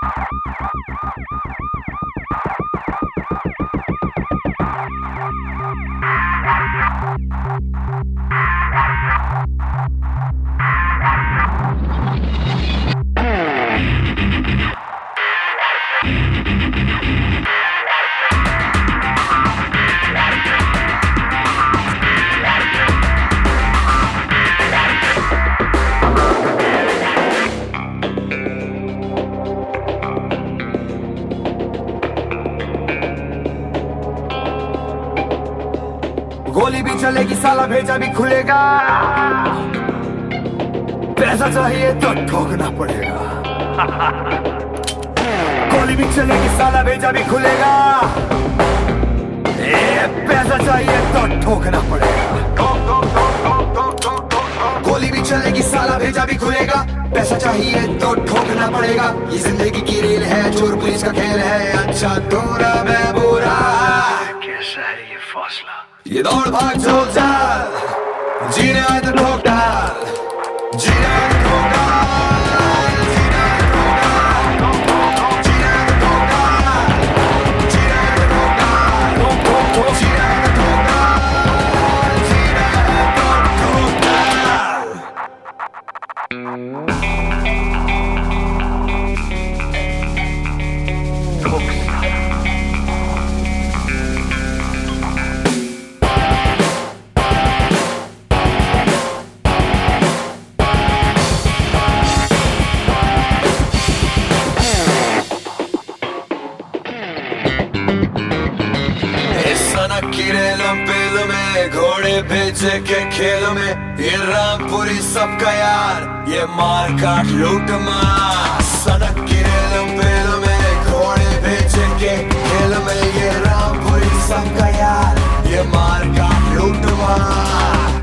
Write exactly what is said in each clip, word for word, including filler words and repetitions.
गोली भी चलेगी साला भेजा भी खुलेगा, पैसा चाहिए तो ठोकना पड़ेगा। गोली भी चलेगी साला भेजा भी खुलेगा, ए, पैसा चाहिए तो ठोकना पड़ेगा। गोली भी चलेगी साला भेजा भी खुलेगा, पैसा चाहिए तो ठोकना पड़ेगा। ये जिंदगी की रेल है, चोर पुलिस का खेल है, अच्छा दूरा मैं बुरा। कैसा है ये फैसला, ये दौड़ भाग झोल चाल, जीने आए तो ठोक डाल, जीने आए तो ठोक डाल, जीने आए तो ठोक डाल, जीने आए तो ठोक डाल, जीने आए तो ठोक डाल, जीने आए तो ठोक डाल, जीने आए तो ठोक डाल। किरेलों पेलों में घोड़े बेचे के खेलों में, ये रामपुरी सबका यार, ये मार काट लूट मार। सड़क किरेलों पेलों में घोड़े बेचे के खेलों में, ये रामपुरी सबका यार, ये मार काट लूट मार।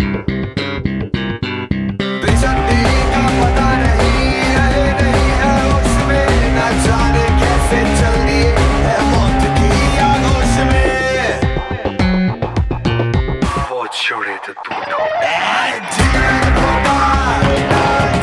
बेचंडी का पता नहीं, अरे नहीं है उसमें, न जाने कैसे चल दिए है मौत की आगोश में। छोड़े तो तू